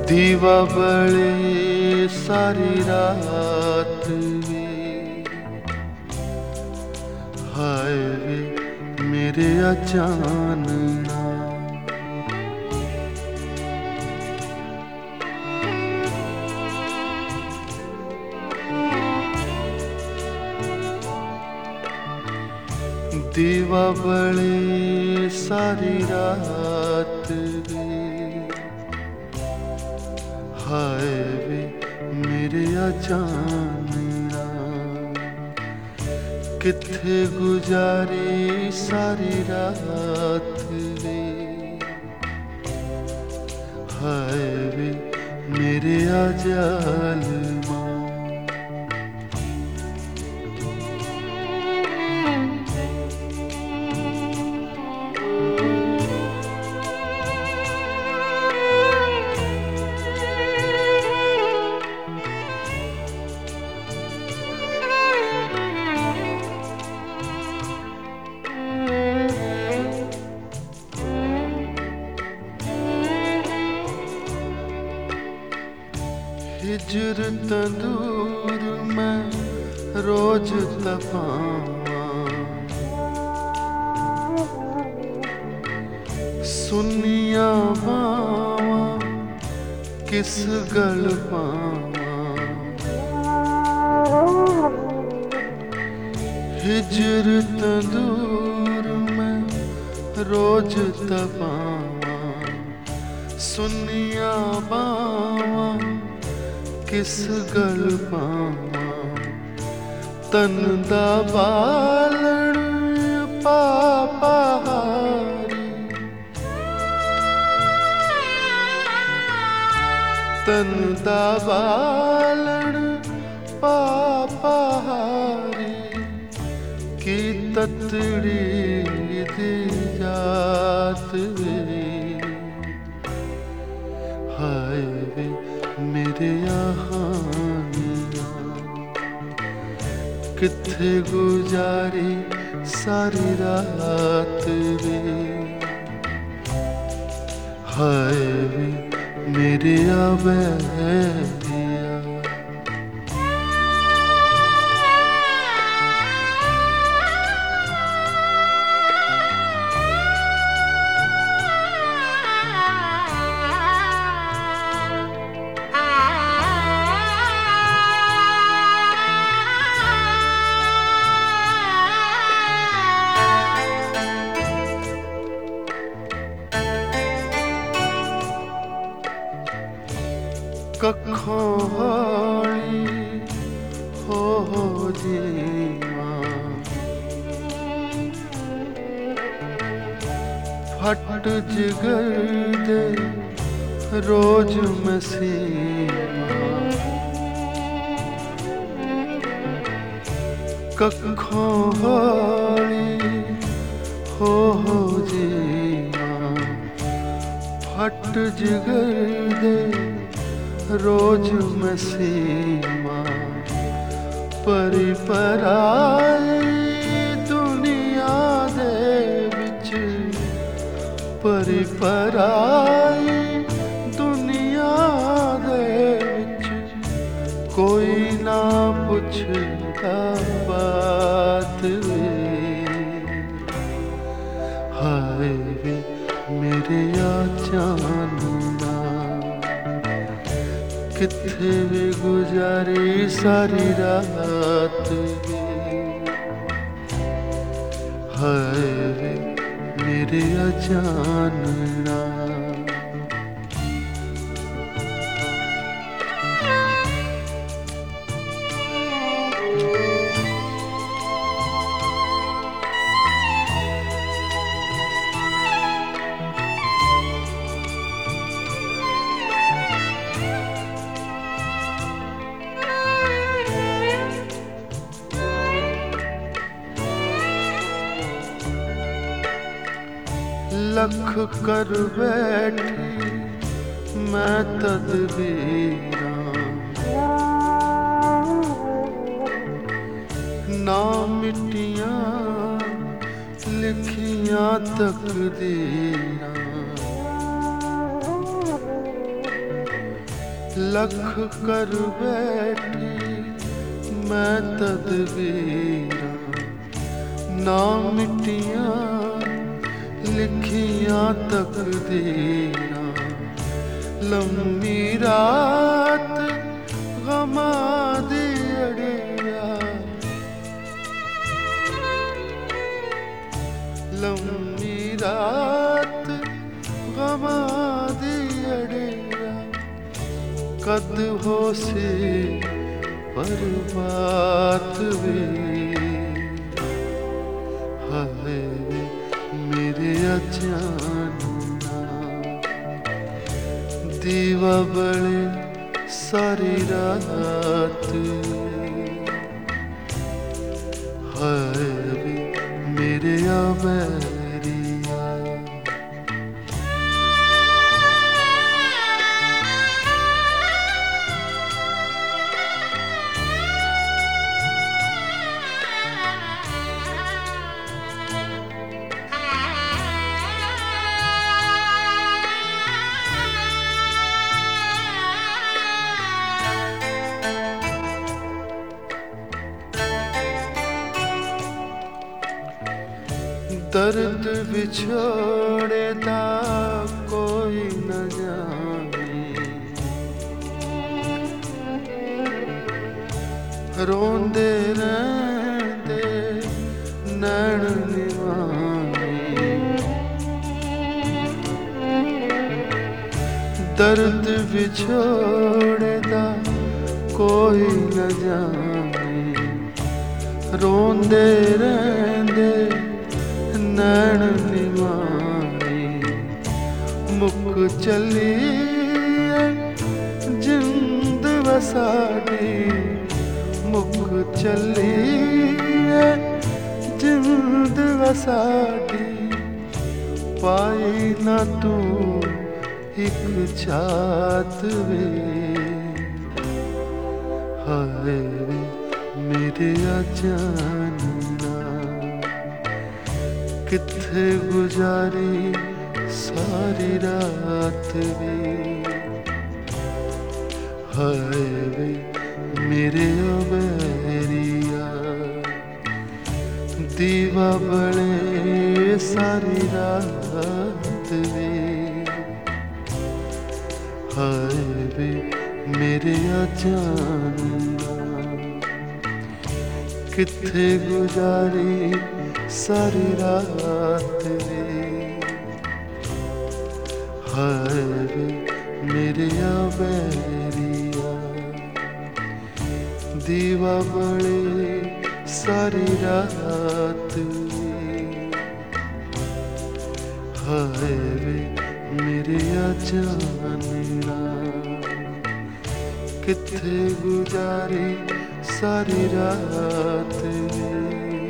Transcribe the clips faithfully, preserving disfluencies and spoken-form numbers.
दीवा बले सारी रात वे, हाय वे मेरे अचानना। दीवा बले सारी रात वे, हाय वे मेरे अचानना। किथे गुजारी सारी रात वे, हाय वे मेरे अजालमा। हिजर तंदूर में रोज तपावा, सुनिया बावा किस गल पावा। हिजर तंदूर में रोज तपावा, सुनिया बावा किस गल पावा। तन दा बालण पापाहारी, तन दा बालण पापाहारी। की ततड़ी दी जात वे, हाय वे मेरे यहाँ किथे गुजारी सारी रात वे, हाय वे मेरे आबैया। कखों हाली हो हो जीवा, फट जिगर दे रोज मसीमा। कखों हाली हो हो जीवा, फट जिगर दे रोज मसीमा। परी पराई दुनिया दे विच, परी पराई दुनिया दे विच। कोई ना पुछदा बात वे, हाय वे मेरे अचानना। किथे वे गुजारी सारी रात वे, हाय वे मेरे अचानना। लख कर बैठी मैं तदबीरां, ना मिट्टियां लिखियां तकदीरां। लख कर बैठी मैं तदबीरां, ना मिटियां लिखियां तकदीरां। लम्मी रात गमा दी अड़िया, लम्मी रात गमा दी अड़िया। कद हो से पर बात वे, हाय मेरे अचानना। दीवा बड़े सारी रात, हाय मेरे अबैरिया। दर्द विछोड़े दा कोई न जाने, रोंदे रहंदे नैन निवाने। दर्द विछोड़े दा कोई न जाने, रोंदे रहंदे नैन निवाने। मुक चली जिंद वसाडी, मुक चली जिंद वसाडी। पाई ना तू एक छात वे, हाय मेरे अचानना। किथे गुजारी सारी रात वे, हाय वे मेरे अबैरिया। दीवा बड़े सारी रात वे, हाय वे मेरे अचानना। किथे गुजारी सारी रात वे, हाय वे मेरे अबैरिया। दीवा बड़े सारी रात वे, हाय वे मेरे अचानना। किथे गुजारी सारी रात वे,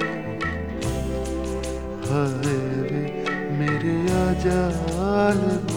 हाय वे मेरे अजाल।